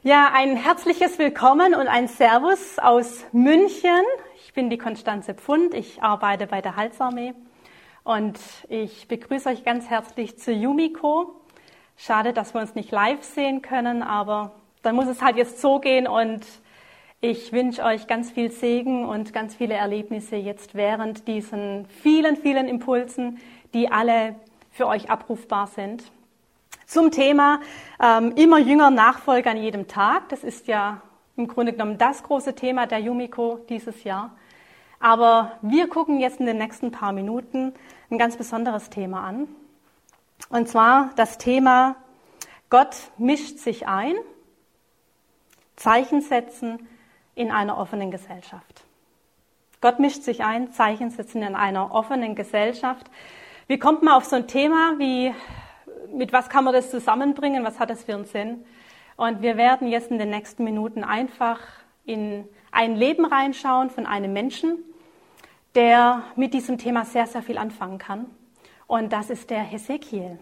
Ja, ein herzliches Willkommen und ein Servus aus München. Ich bin die Konstanze Pfund, ich arbeite bei der Heilsarmee und ich begrüße euch ganz herzlich zu Yumiko. Schade, dass wir uns nicht live sehen können, aber dann muss es halt jetzt so gehen und ich wünsche euch ganz viel Segen und ganz viele Erlebnisse jetzt während diesen vielen, vielen Impulsen, die alle für euch abrufbar sind. Zum Thema immer jünger Nachfolger an jedem Tag. Das ist ja im Grunde genommen das große Thema der Yumiko dieses Jahr. Aber wir gucken jetzt in den nächsten paar Minuten ein ganz besonderes Thema an. Und zwar das Thema Gott mischt sich ein, Zeichen setzen in einer offenen Gesellschaft. Gott mischt sich ein, Zeichen setzen in einer offenen Gesellschaft. Wie kommt man auf so ein Thema wie mit was kann man das zusammenbringen, was hat das für einen Sinn? Und wir werden jetzt in den nächsten Minuten einfach in ein Leben reinschauen von einem Menschen, der mit diesem Thema sehr, sehr viel anfangen kann. Und das ist der Hesekiel.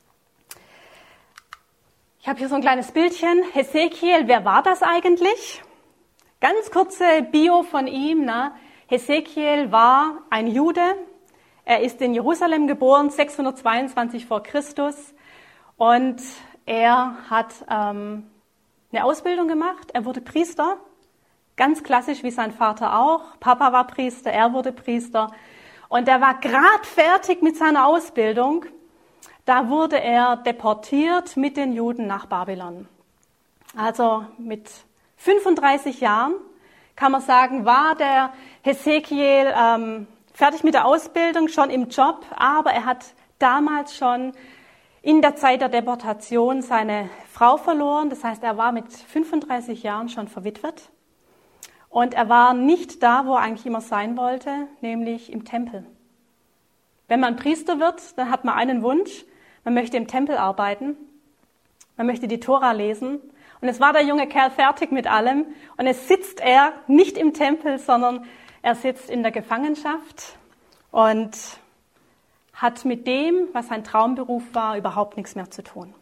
Ich habe hier so ein kleines Bildchen. Hesekiel, wer war das eigentlich? Ganz kurze Bio von ihm. Hesekiel war ein Jude. Er ist in Jerusalem geboren, 622 vor Christus. Und er hat eine Ausbildung gemacht. Er wurde Priester, ganz klassisch wie sein Vater auch. Papa war Priester, er wurde Priester. Und er war gerade fertig mit seiner Ausbildung. Da wurde er deportiert mit den Juden nach Babylon. Also mit 35 Jahren, kann man sagen, war der Hesekiel fertig mit der Ausbildung, schon im Job. Aber er hat damals schon in der Zeit der Deportation seine Frau verloren. Das heißt, er war mit 35 Jahren schon verwitwet. Und er war nicht da, wo er eigentlich immer sein wollte, nämlich im Tempel. Wenn man Priester wird, dann hat man einen Wunsch. Man möchte im Tempel arbeiten. Man möchte die Tora lesen. Und es war der junge Kerl fertig mit allem. Und jetzt sitzt er nicht im Tempel, sondern er sitzt in der Gefangenschaft und hat mit dem, was sein Traumberuf war, überhaupt nichts mehr zu tun.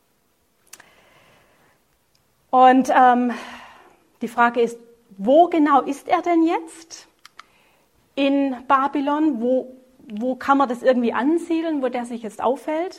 Und die Frage ist, wo genau ist er denn jetzt in Babylon? Wo kann man das irgendwie ansiedeln, wo der sich jetzt aufhält?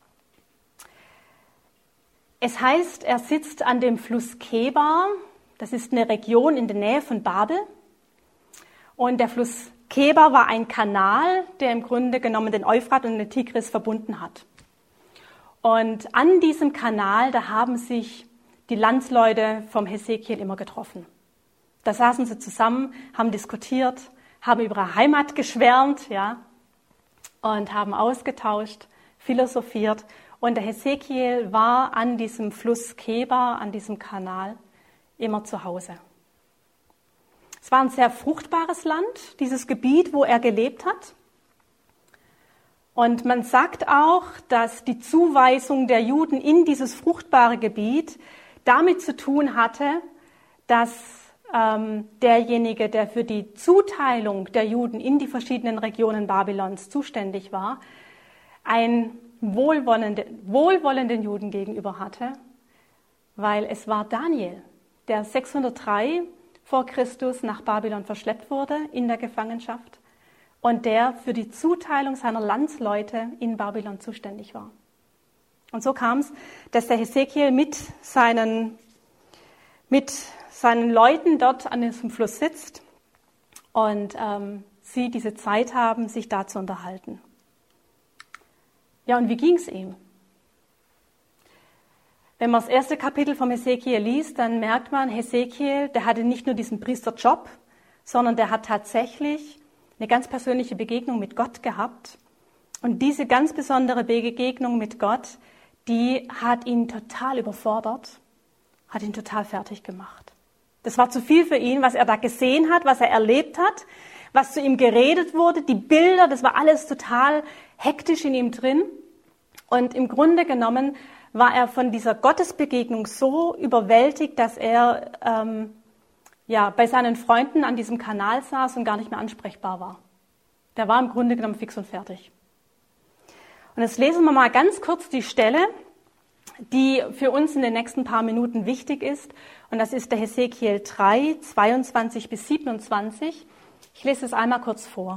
Es heißt, er sitzt an dem Fluss Kebar. Das ist eine Region in der Nähe von Babel. Und der Fluss Kebar war ein Kanal, der im Grunde genommen den Euphrat und den Tigris verbunden hat. Und an diesem Kanal, da haben sich die Landsleute vom Hesekiel immer getroffen. Da saßen sie zusammen, haben diskutiert, haben über ihre Heimat geschwärmt, ja, und haben ausgetauscht, philosophiert. Und der Hesekiel war an diesem Fluss Kebar, an diesem Kanal, immer zu Hause. Es war ein sehr fruchtbares Land, dieses Gebiet, wo er gelebt hat. Und man sagt auch, dass die Zuweisung der Juden in dieses fruchtbare Gebiet damit zu tun hatte, dass derjenige, der für die Zuteilung der Juden in die verschiedenen Regionen Babylons zuständig war, einen wohlwollenden Juden gegenüber hatte, weil es war Daniel, der 603 vor Christus nach Babylon verschleppt wurde in der Gefangenschaft und der für die Zuteilung seiner Landsleute in Babylon zuständig war. Und so kam es, dass der Hesekiel mit seinen Leuten dort an diesem Fluss sitzt und sie diese Zeit haben, sich da zu unterhalten. Ja, und wie ging es ihm? Wenn man das erste Kapitel vom Hesekiel liest, dann merkt man, Hesekiel, der hatte nicht nur diesen Priesterjob, sondern der hat tatsächlich eine ganz persönliche Begegnung mit Gott gehabt. Und diese ganz besondere Begegnung mit Gott, die hat ihn total überfordert, hat ihn total fertig gemacht. Das war zu viel für ihn, was er da gesehen hat, was er erlebt hat, was zu ihm geredet wurde, die Bilder, das war alles total hektisch in ihm drin. Und im Grunde genommen war er von dieser Gottesbegegnung so überwältigt, dass er bei seinen Freunden an diesem Kanal saß und gar nicht mehr ansprechbar war. Der war im Grunde genommen fix und fertig. Und jetzt lesen wir mal ganz kurz die Stelle die für uns in den nächsten paar Minuten wichtig ist. Und das ist der Hesekiel 3, 22 bis 27. Ich lese es einmal kurz vor.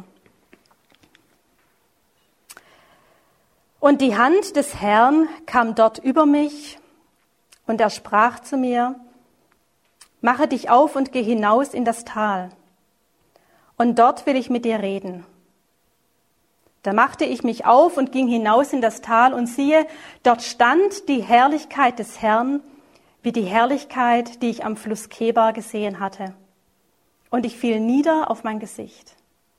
Und die Hand des Herrn kam dort über mich, und er sprach zu mir: Mache dich auf und geh hinaus in das Tal, und dort will ich mit dir reden. Da machte ich mich auf und ging hinaus in das Tal, und siehe, dort stand die Herrlichkeit des Herrn, wie die Herrlichkeit, die ich am Fluss Kebar gesehen hatte. Und ich fiel nieder auf mein Gesicht.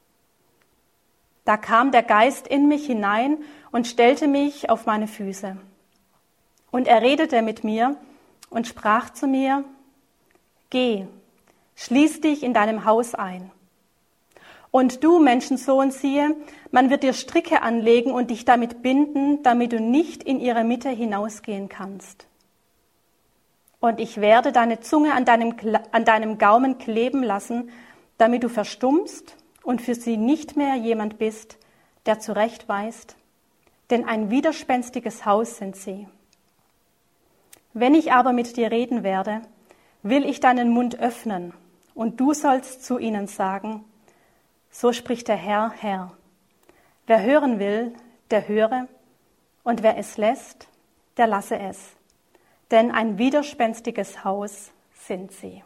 Da kam der Geist in mich hinein und stellte mich auf meine Füße. Und er redete mit mir und sprach zu mir: Geh, schließ dich in deinem Haus ein. Und du, Menschensohn, siehe, man wird dir Stricke anlegen und dich damit binden, damit du nicht in ihre Mitte hinausgehen kannst. Und ich werde deine Zunge an deinem Gaumen kleben lassen, damit du verstummst und für sie nicht mehr jemand bist, der zurechtweist, denn ein widerspenstiges Haus sind sie. Wenn ich aber mit dir reden werde, will ich deinen Mund öffnen, und du sollst zu ihnen sagen: So spricht der Herr, Herr. Wer hören will, der höre, und wer es lässt, der lasse es. Denn ein widerspenstiges Haus sind sie.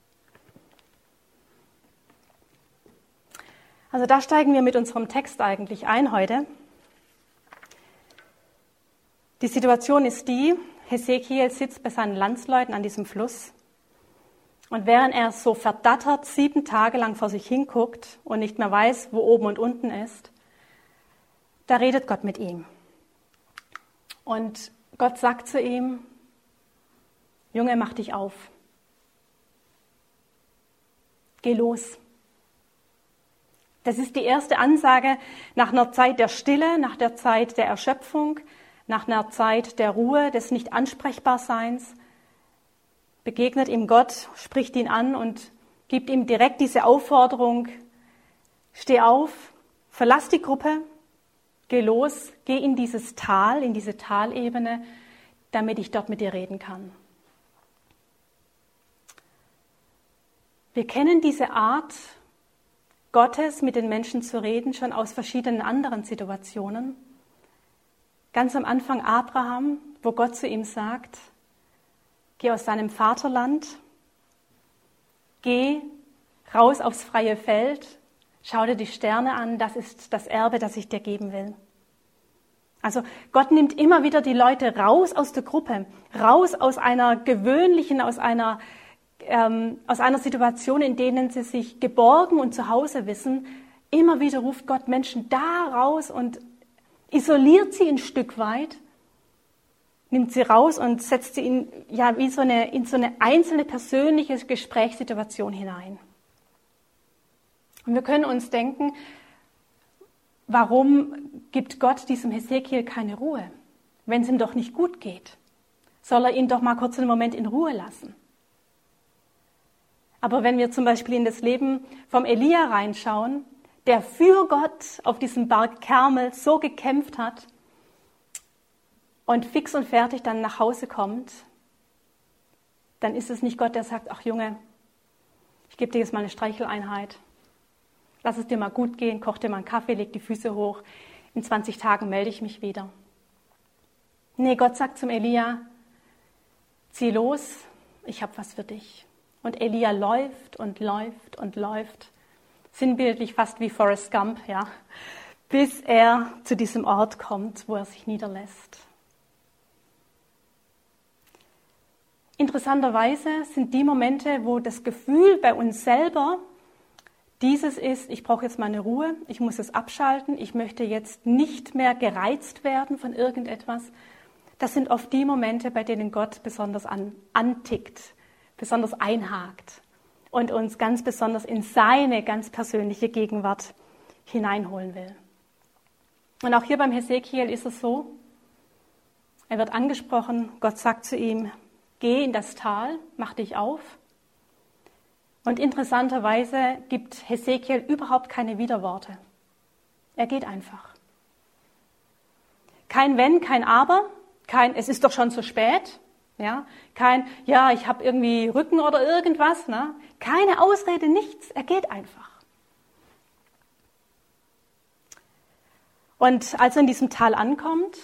Also da steigen wir mit unserem Text eigentlich ein heute. Die Situation ist die: Hesekiel sitzt bei seinen Landsleuten an diesem Fluss. Und während er so verdattert 7 Tage lang vor sich hinguckt und nicht mehr weiß, wo oben und unten ist, da redet Gott mit ihm. Und Gott sagt zu ihm: Junge, mach dich auf. Geh los. Das ist die erste Ansage nach einer Zeit der Stille, nach der Zeit der Erschöpfung, nach einer Zeit der Ruhe, des Nicht-Ansprechbar-Seins. Begegnet ihm Gott, spricht ihn an und gibt ihm direkt diese Aufforderung: Steh auf, verlass die Gruppe, geh los, geh in dieses Tal, in diese Talebene, damit ich dort mit dir reden kann. Wir kennen diese Art Gottes, mit den Menschen zu reden, schon aus verschiedenen anderen Situationen. Ganz am Anfang Abraham, wo Gott zu ihm sagt: Geh aus deinem Vaterland, geh raus aufs freie Feld, schau dir die Sterne an, das ist das Erbe, das ich dir geben will. Also Gott nimmt immer wieder die Leute raus aus der Gruppe, raus aus einer gewöhnlichen, aus einer Situation, in denen sie sich geborgen und zu Hause wissen. Immer wieder ruft Gott Menschen da raus und isoliert sie ein Stück weit, nimmt sie raus und setzt sie in so eine einzelne persönliche Gesprächssituation hinein. Und wir können uns denken, warum gibt Gott diesem Hesekiel keine Ruhe? Wenn es ihm doch nicht gut geht, soll er ihn doch mal kurz einen Moment in Ruhe lassen. Aber wenn wir zum Beispiel in das Leben vom Elia reinschauen, der für Gott auf diesem Berg Karmel so gekämpft hat und fix und fertig dann nach Hause kommt, dann ist es nicht Gott, der sagt: Ach Junge, ich gebe dir jetzt mal eine Streicheleinheit. Lass es dir mal gut gehen, koch dir mal einen Kaffee, leg die Füße hoch. In 20 Tagen melde ich mich wieder. Nee, Gott sagt zum Elia: Zieh los, ich habe was für dich. Und Elia läuft und läuft und läuft, sinnbildlich fast wie Forrest Gump, ja, bis er zu diesem Ort kommt, wo er sich niederlässt. Interessanterweise sind die Momente, wo das Gefühl bei uns selber dieses ist: Ich brauche jetzt meine Ruhe, ich muss es abschalten, ich möchte jetzt nicht mehr gereizt werden von irgendetwas. Das sind oft die Momente, bei denen Gott besonders antickt, besonders einhakt und uns ganz besonders in seine ganz persönliche Gegenwart hineinholen will. Und auch hier beim Hesekiel ist es so: Er wird angesprochen, Gott sagt zu ihm: Geh in das Tal, mach dich auf. Und interessanterweise gibt Hesekiel überhaupt keine Widerworte. Er geht einfach. Kein Wenn, kein Aber, kein, es ist doch schon zu spät, ja, kein, ja, ich habe irgendwie Rücken oder irgendwas, ne? Keine Ausrede, nichts, er geht einfach. Und als er in diesem Tal ankommt,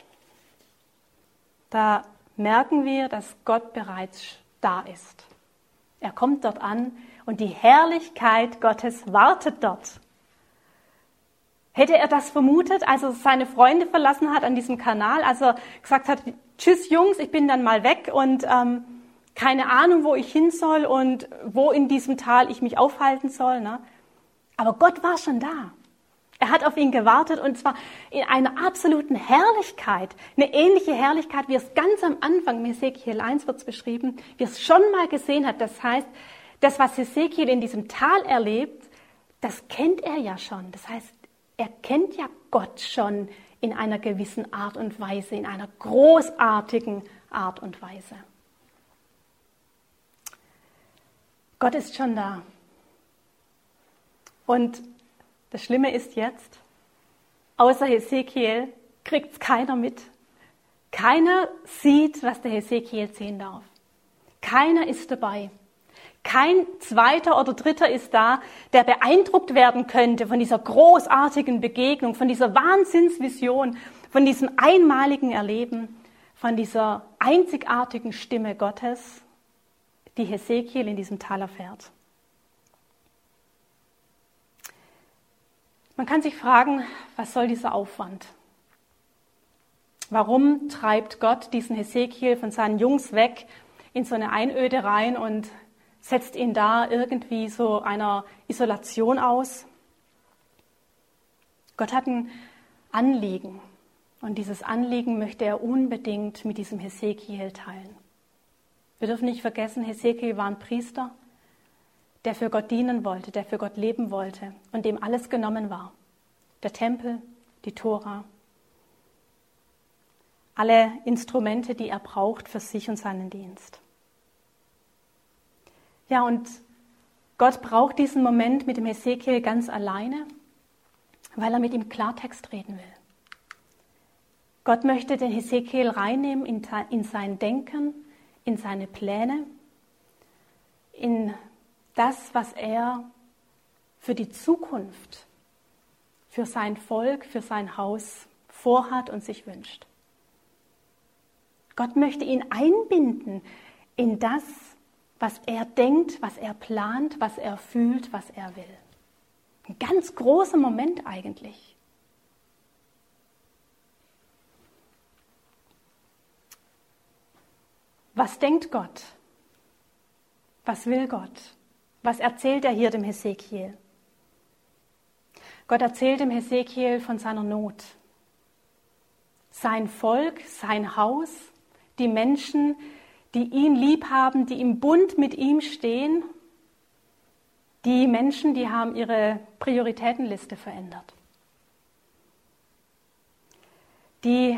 da merken wir, dass Gott bereits da ist. Er kommt dort an und die Herrlichkeit Gottes wartet dort. Hätte er das vermutet, als er seine Freunde verlassen hat an diesem Kanal, als er gesagt hat, tschüss Jungs, ich bin dann mal weg und keine Ahnung, wo ich hin soll und wo in diesem Tal ich mich aufhalten soll. Ne? Aber Gott war schon da. Er hat auf ihn gewartet und zwar in einer absoluten Herrlichkeit, eine ähnliche Herrlichkeit, wie es ganz am Anfang, in Hesekiel 1 wird es beschrieben, wie es schon mal gesehen hat. Das heißt, das, was Hesekiel in diesem Tal erlebt, das kennt er ja schon. Das heißt, er kennt ja Gott schon in einer gewissen Art und Weise, in einer großartigen Art und Weise. Gott ist schon da. Und das Schlimme ist jetzt, außer Hesekiel kriegt es keiner mit. Keiner sieht, was der Hesekiel sehen darf. Keiner ist dabei. Kein zweiter oder dritter ist da, der beeindruckt werden könnte von dieser großartigen Begegnung, von dieser Wahnsinnsvision, von diesem einmaligen Erleben, von dieser einzigartigen Stimme Gottes, die Hesekiel in diesem Tal erfährt. Man kann sich fragen, was soll dieser Aufwand? Warum treibt Gott diesen Hesekiel von seinen Jungs weg in so eine Einöde rein und setzt ihn da irgendwie so einer Isolation aus? Gott hat ein Anliegen und dieses Anliegen möchte er unbedingt mit diesem Hesekiel teilen. Wir dürfen nicht vergessen, Hesekiel war ein Priester, der für Gott dienen wollte, der für Gott leben wollte und dem alles genommen war. Der Tempel, die Tora, alle Instrumente, die er braucht für sich und seinen Dienst. Ja, und Gott braucht diesen Moment mit dem Hesekiel ganz alleine, weil er mit ihm Klartext reden will. Gott möchte den Hesekiel reinnehmen in sein Denken, in seine Pläne, in das, was er für die Zukunft, für sein Volk, für sein Haus vorhat und sich wünscht. Gott möchte ihn einbinden in das, was er denkt, was er plant, was er fühlt, was er will. Ein ganz großer Moment eigentlich. Was denkt Gott? Was will Gott? Was erzählt er hier dem Hesekiel? Gott erzählt dem Hesekiel von seiner Not. Sein Volk, sein Haus, die Menschen, die ihn lieb haben, die im Bund mit ihm stehen, die Menschen, die haben ihre Prioritätenliste verändert. Die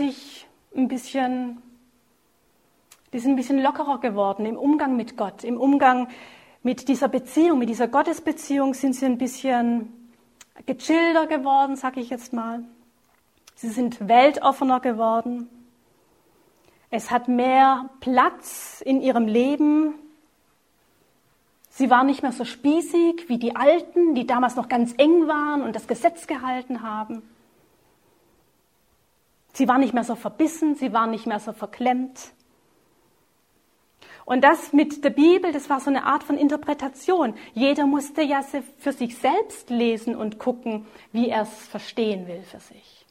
sind ein bisschen lockerer geworden im Umgang mit Gott, im Umgang mit dieser Beziehung, mit dieser Gottesbeziehung sind sie ein bisschen gechillter geworden, sage ich jetzt mal. Sie sind weltoffener geworden. Es hat mehr Platz in ihrem Leben. Sie waren nicht mehr so spießig wie die Alten, die damals noch ganz eng waren und das Gesetz gehalten haben. Sie waren nicht mehr so verbissen, sie waren nicht mehr so verklemmt. Und das mit der Bibel, das war so eine Art von Interpretation. Jeder musste ja für sich selbst lesen und gucken, wie er es verstehen will für sich.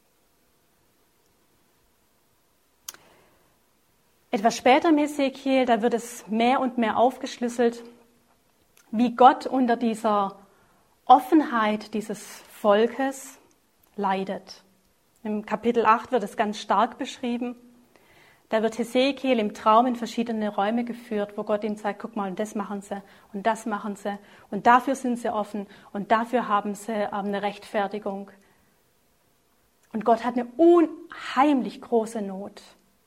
Etwas später im Hesekiel, da wird es mehr und mehr aufgeschlüsselt, wie Gott unter dieser Offenheit dieses Volkes leidet. Im Kapitel 8 wird es ganz stark beschrieben. Da wird Hesekiel im Traum in verschiedene Räume geführt, wo Gott ihm sagt, guck mal, und das machen sie und das machen sie und dafür sind sie offen und dafür haben sie eine Rechtfertigung. Und Gott hat eine unheimlich große Not,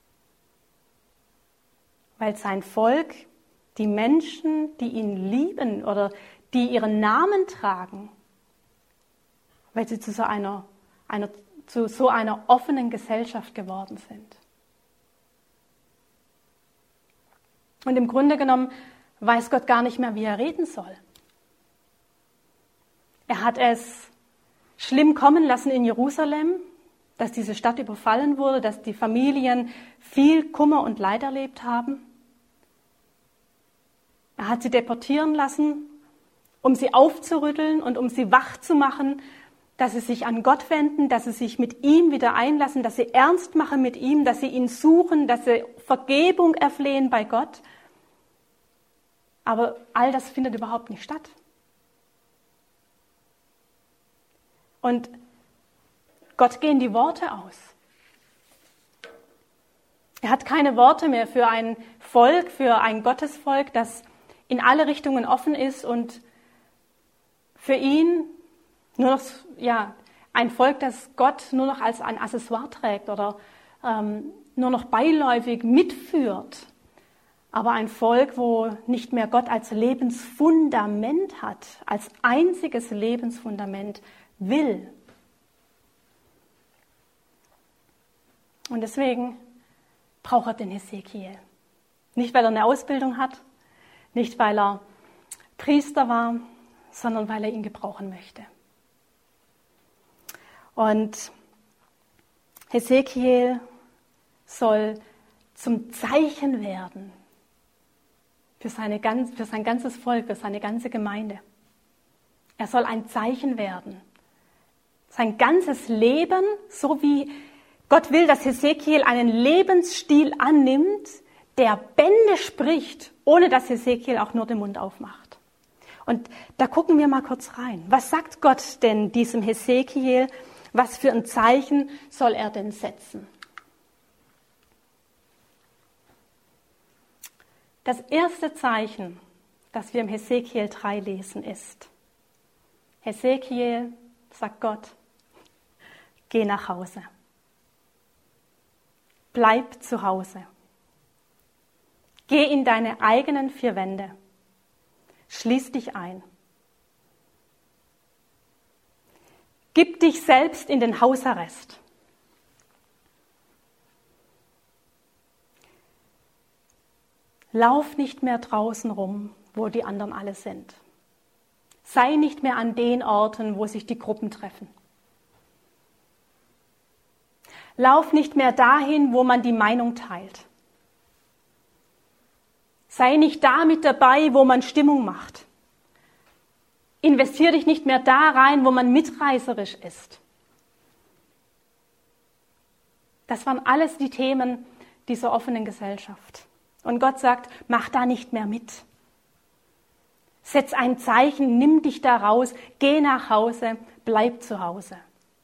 weil sein Volk, die Menschen, die ihn lieben oder die ihren Namen tragen, weil sie zu so einer offenen Gesellschaft geworden sind. Und im Grunde genommen weiß Gott gar nicht mehr, wie er reden soll. Er hat es schlimm kommen lassen in Jerusalem, dass diese Stadt überfallen wurde, dass die Familien viel Kummer und Leid erlebt haben. Er hat sie deportieren lassen, um sie aufzurütteln und um sie wach zu machen, dass sie sich an Gott wenden, dass sie sich mit ihm wieder einlassen, dass sie ernst machen mit ihm, dass sie ihn suchen, dass sie Vergebung erflehen bei Gott. Aber all das findet überhaupt nicht statt. Und Gott gehen die Worte aus. Er hat keine Worte mehr für ein Volk, für ein Gottesvolk, das in alle Richtungen offen ist und für ihn nur noch, ein Volk, das Gott nur noch als ein Accessoire trägt oder nur noch beiläufig mitführt. Aber ein Volk, wo nicht mehr Gott als Lebensfundament hat, als einziges Lebensfundament will. Und deswegen braucht er den Hesekiel. Nicht, weil er eine Ausbildung hat, nicht, weil er Priester war, sondern weil er ihn gebrauchen möchte. Und Hesekiel soll zum Zeichen werden für sein ganzes Volk, für seine ganze Gemeinde. Er soll ein Zeichen werden. Sein ganzes Leben, so wie Gott will, dass Hesekiel einen Lebensstil annimmt, der Bände spricht, ohne dass Hesekiel auch nur den Mund aufmacht. Und da gucken wir mal kurz rein. Was sagt Gott denn diesem Hesekiel? Was für ein Zeichen soll er denn setzen? Das erste Zeichen, das wir im Hesekiel 3 lesen, ist: Hesekiel, sagt Gott, geh nach Hause. Bleib zu Hause. Geh in deine eigenen 4 Wände. Schließ dich ein. Gib dich selbst in den Hausarrest. Lauf nicht mehr draußen rum, wo die anderen alle sind. Sei nicht mehr an den Orten, wo sich die Gruppen treffen. Lauf nicht mehr dahin, wo man die Meinung teilt. Sei nicht da mit dabei, wo man Stimmung macht. Investiere dich nicht mehr da rein, wo man mitreißerisch ist. Das waren alles die Themen dieser offenen Gesellschaft. Und Gott sagt, mach da nicht mehr mit. Setz ein Zeichen, nimm dich da raus, geh nach Hause, bleib zu Hause.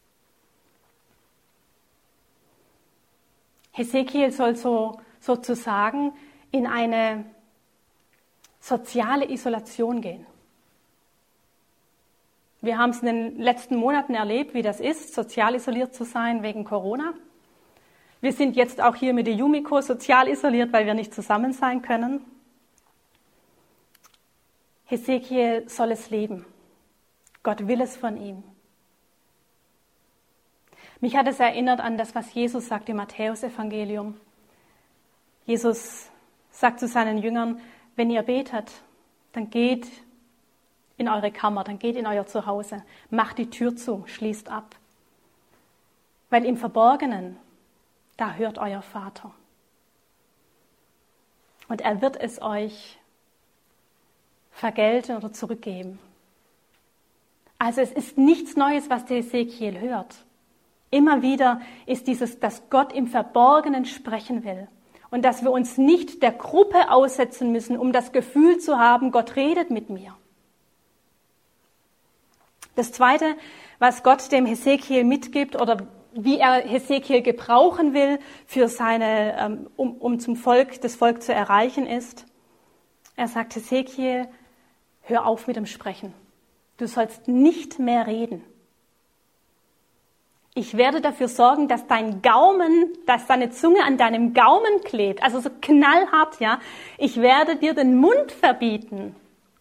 Hesekiel soll sozusagen in eine soziale Isolation gehen. Wir haben es in den letzten Monaten erlebt, wie das ist, sozial isoliert zu sein wegen Corona. Wir sind jetzt auch hier mit der Yumiko sozial isoliert, weil wir nicht zusammen sein können. Hesekiel soll es leben. Gott will es von ihm. Mich hat es erinnert an das, was Jesus sagt im Matthäusevangelium. Jesus sagt zu seinen Jüngern, wenn ihr betet, dann geht in eure Kammer, dann geht in euer Zuhause, macht die Tür zu, schließt ab. Weil im Verborgenen, da hört euer Vater. Und er wird es euch vergelten oder zurückgeben. Also es ist nichts Neues, was der Hesekiel hört. Immer wieder ist dieses, dass Gott im Verborgenen sprechen will. Und dass wir uns nicht der Gruppe aussetzen müssen, um das Gefühl zu haben, Gott redet mit mir. Das Zweite, was Gott dem Hesekiel mitgibt oder wie er Hesekiel gebrauchen will, für um das Volk zu erreichen, ist, er sagt, Hesekiel, hör auf mit dem Sprechen. Du sollst nicht mehr reden. Ich werde dafür sorgen, dass dass deine Zunge an deinem Gaumen klebt. Also so knallhart, ja. Ich werde dir den Mund verbieten.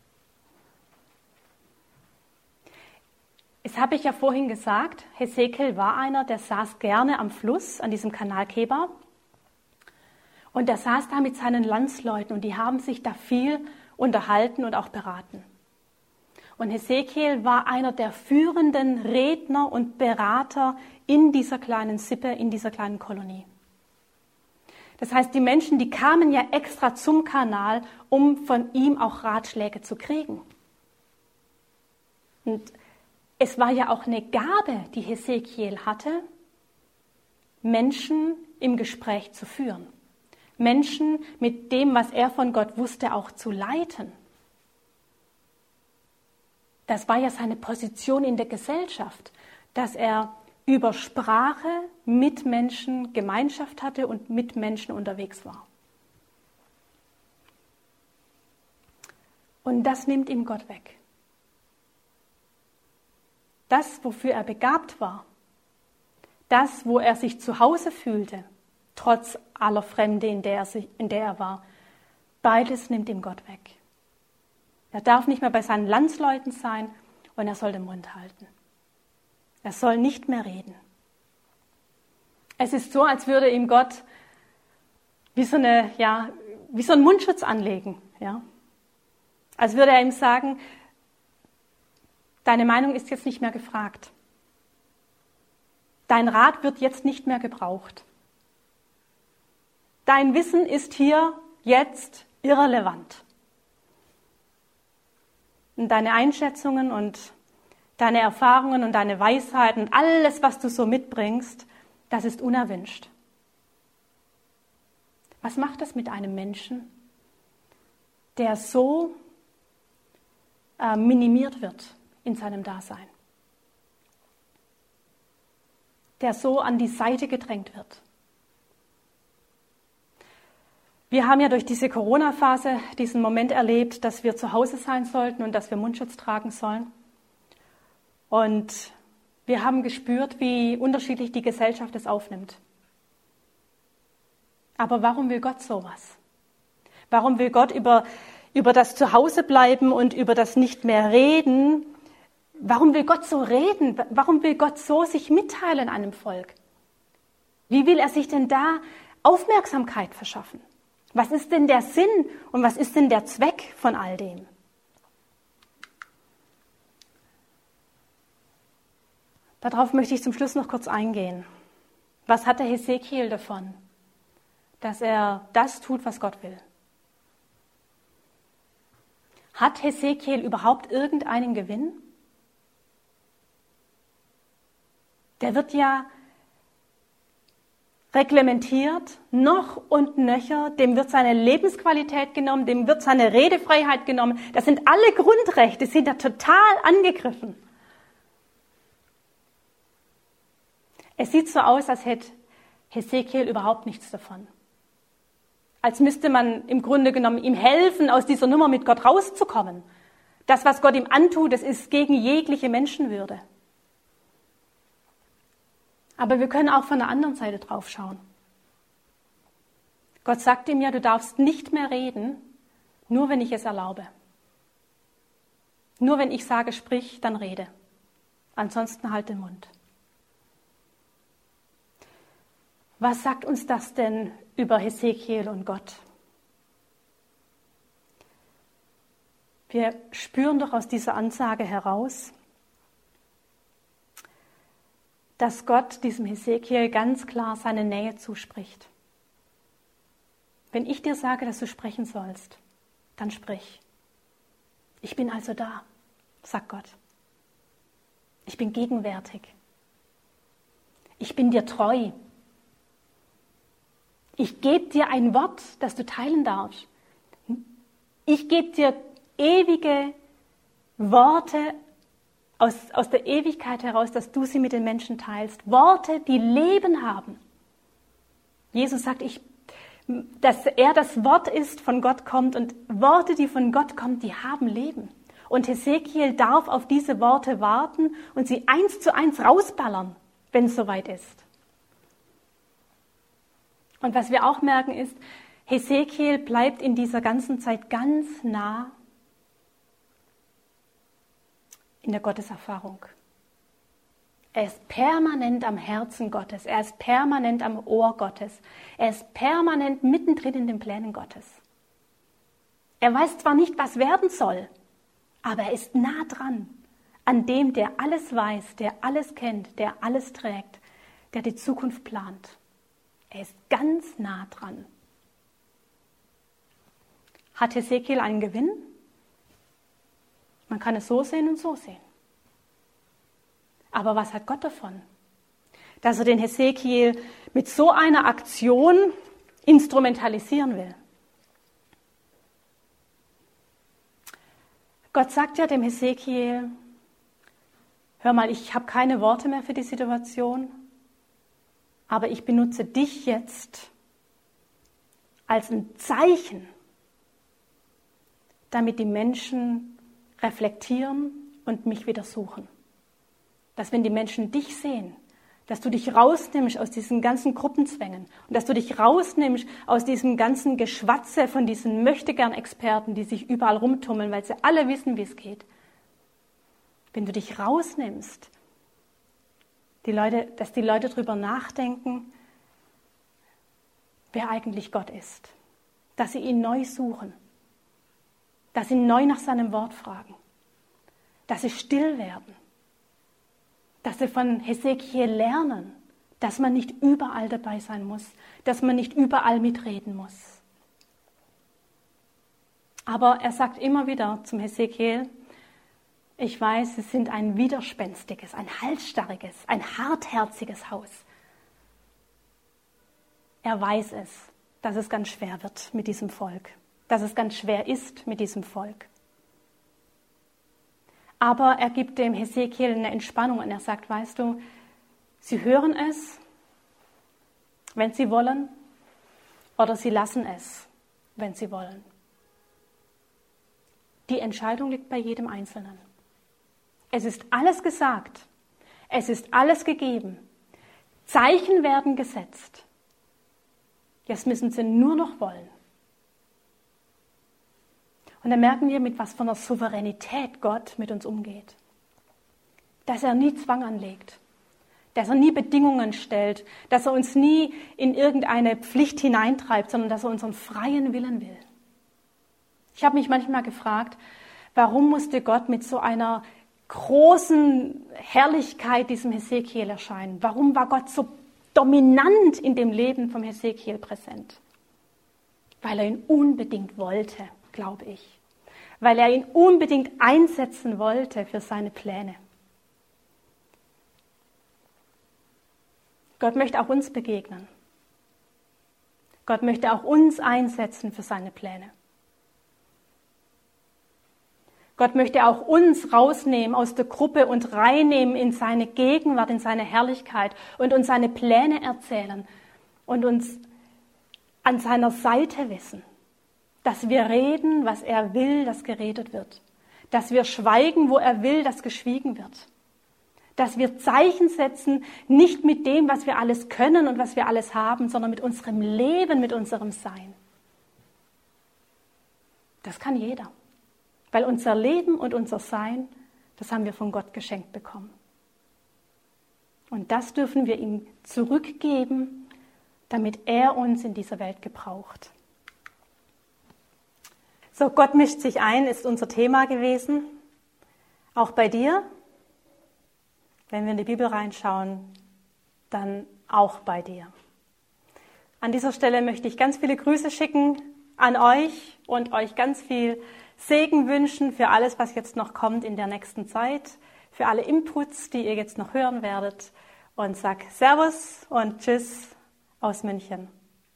Das habe ich ja vorhin gesagt. Hesekiel war einer, der saß gerne am Fluss, an diesem Kanal Kebar. Und er saß da mit seinen Landsleuten und die haben sich da viel unterhalten und auch beraten. Und Hesekiel war einer der führenden Redner und Berater in dieser kleinen Sippe, in dieser kleinen Kolonie. Das heißt, die Menschen, die kamen ja extra zum Kanal, um von ihm auch Ratschläge zu kriegen. Und es war ja auch eine Gabe, die Hesekiel hatte, Menschen im Gespräch zu führen. Menschen mit dem, was er von Gott wusste, auch zu leiten. Das war ja seine Position in der Gesellschaft, dass er über Sprache mit Menschen Gemeinschaft hatte und mit Menschen unterwegs war. Und das nimmt ihm Gott weg. Das, wofür er begabt war, das, wo er sich zu Hause fühlte, trotz aller Fremde, in der er war, beides nimmt ihm Gott weg. Er darf nicht mehr bei seinen Landsleuten sein und er soll den Mund halten. Er soll nicht mehr reden. Es ist so, als würde ihm Gott wie so einen Mundschutz anlegen. Ja? Als würde er ihm sagen, deine Meinung ist jetzt nicht mehr gefragt. Dein Rat wird jetzt nicht mehr gebraucht. Dein Wissen ist hier jetzt irrelevant. Und deine Einschätzungen und deine Erfahrungen und deine Weisheit und alles, was du so mitbringst, das ist unerwünscht. Was macht das mit einem Menschen, der so minimiert wird in seinem Dasein? Der so an die Seite gedrängt wird? Wir haben ja durch diese Corona-Phase diesen Moment erlebt, dass wir zu Hause sein sollten und dass wir Mundschutz tragen sollen. Und wir haben gespürt, wie unterschiedlich die Gesellschaft es aufnimmt. Aber warum will Gott sowas? Warum will Gott über das Zuhausebleiben und über das nicht mehr reden? Warum will Gott so reden? Warum will Gott so sich mitteilen einem Volk? Wie will er sich denn da Aufmerksamkeit verschaffen? Was ist denn der Sinn und was ist denn der Zweck von all dem? Darauf möchte ich zum Schluss noch kurz eingehen. Was hat der Hesekiel davon, dass er das tut, was Gott will? Hat Hesekiel überhaupt irgendeinen Gewinn? Der wird ja reglementiert, noch und nöcher, dem wird seine Lebensqualität genommen, dem wird seine Redefreiheit genommen. Das sind alle Grundrechte, sind da total angegriffen. Es sieht so aus, als hätte Hesekiel überhaupt nichts davon. Als müsste man im Grunde genommen ihm helfen, aus dieser Nummer mit Gott rauszukommen. Das, was Gott ihm antut, das ist gegen jegliche Menschenwürde. Aber wir können auch von der anderen Seite drauf schauen. Gott sagt ihm ja, du darfst nicht mehr reden, nur wenn ich es erlaube. Nur wenn ich sage, sprich, dann rede. Ansonsten halt den Mund. Was sagt uns das denn über Hesekiel und Gott? Wir spüren doch aus dieser Ansage heraus, dass Gott diesem Hesekiel ganz klar seine Nähe zuspricht. Wenn ich dir sage, dass du sprechen sollst, dann sprich. Ich bin also da, sagt Gott. Ich bin gegenwärtig. Ich bin dir treu. Ich gebe dir ein Wort, das du teilen darfst. Ich gebe dir ewige Worte aus der Ewigkeit heraus, dass du sie mit den Menschen teilst. Worte, die Leben haben. Jesus sagt, dass er das Wort ist, von Gott kommt, und Worte, die von Gott kommen, die haben Leben. Und Hesekiel darf auf diese Worte warten und sie 1:1 rausballern, wenn es soweit ist. Und was wir auch merken ist, Hesekiel bleibt in dieser ganzen Zeit ganz nah in der Gotteserfahrung. Er ist permanent am Herzen Gottes. Er ist permanent am Ohr Gottes. Er ist permanent mittendrin in den Plänen Gottes. Er weiß zwar nicht, was werden soll, aber er ist nah dran an dem, der alles weiß, der alles kennt, der alles trägt, der die Zukunft plant. Er ist ganz nah dran. Hat Hesekiel einen Gewinn? Man kann es so sehen und so sehen. Aber was hat Gott davon? Dass er den Hesekiel mit so einer Aktion instrumentalisieren will. Gott sagt ja dem Hesekiel, hör mal, ich habe keine Worte mehr für die Situation, aber ich benutze dich jetzt als ein Zeichen, damit die Menschen reflektieren und mich wieder suchen. Dass wenn die Menschen dich sehen, dass du dich rausnimmst aus diesen ganzen Gruppenzwängen und dass du dich rausnimmst aus diesem ganzen Geschwatze von diesen Möchtegern-Experten, die sich überall rumtummeln, weil sie alle wissen, wie es geht. Wenn du dich rausnimmst, dass die Leute darüber nachdenken, wer eigentlich Gott ist, dass sie ihn neu suchen, dass sie neu nach seinem Wort fragen, dass sie still werden, dass sie von Hesekiel lernen, dass man nicht überall dabei sein muss, dass man nicht überall mitreden muss. Aber er sagt immer wieder zum Hesekiel, ich weiß, sie sind ein widerspenstiges, ein halsstarriges, ein hartherziges Haus. Er weiß es, dass es ganz schwer wird mit diesem Volk, dass es ganz schwer ist mit diesem Volk. Aber er gibt dem Hesekiel eine Entspannung und er sagt, weißt du, sie hören es, wenn sie wollen, oder sie lassen es, wenn sie wollen. Die Entscheidung liegt bei jedem Einzelnen. Es ist alles gesagt, es ist alles gegeben, Zeichen werden gesetzt. Jetzt müssen sie nur noch wollen. Und dann merken wir, mit was von der Souveränität Gott mit uns umgeht. Dass er nie Zwang anlegt, dass er nie Bedingungen stellt, dass er uns nie in irgendeine Pflicht hineintreibt, sondern dass er unseren freien Willen will. Ich habe mich manchmal gefragt, warum musste Gott mit so einer großen Herrlichkeit diesem Hesekiel erscheinen? Warum war Gott so dominant in dem Leben vom Hesekiel präsent? Weil er ihn unbedingt wollte, glaube ich. Weil er ihn unbedingt einsetzen wollte für seine Pläne. Gott möchte auch uns begegnen. Gott möchte auch uns einsetzen für seine Pläne. Gott möchte auch uns rausnehmen aus der Gruppe und reinnehmen in seine Gegenwart, in seine Herrlichkeit und uns seine Pläne erzählen und uns an seiner Seite wissen. Dass wir reden, was er will, dass geredet wird. Dass wir schweigen, wo er will, dass geschwiegen wird. Dass wir Zeichen setzen, nicht mit dem, was wir alles können und was wir alles haben, sondern mit unserem Leben, mit unserem Sein. Das kann jeder. Weil unser Leben und unser Sein, das haben wir von Gott geschenkt bekommen. Und das dürfen wir ihm zurückgeben, damit er uns in dieser Welt gebraucht. So, Gott mischt sich ein, ist unser Thema gewesen. Auch bei dir. Wenn wir in die Bibel reinschauen, dann auch bei dir. An dieser Stelle möchte ich ganz viele Grüße schicken an euch und euch ganz viel Segen wünschen für alles, was jetzt noch kommt in der nächsten Zeit, für alle Inputs, die ihr jetzt noch hören werdet. Und sag Servus und Tschüss aus München.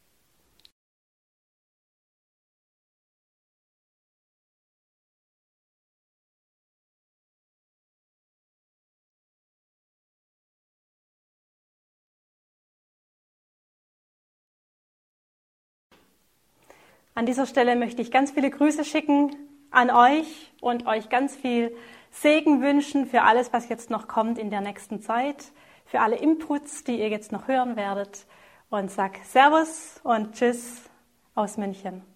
An dieser Stelle möchte ich ganz viele Grüße schicken an euch und euch ganz viel Segen wünschen für alles, was jetzt noch kommt in der nächsten Zeit, für alle Inputs, die ihr jetzt noch hören werdet. Und sag Servus und Tschüss aus München.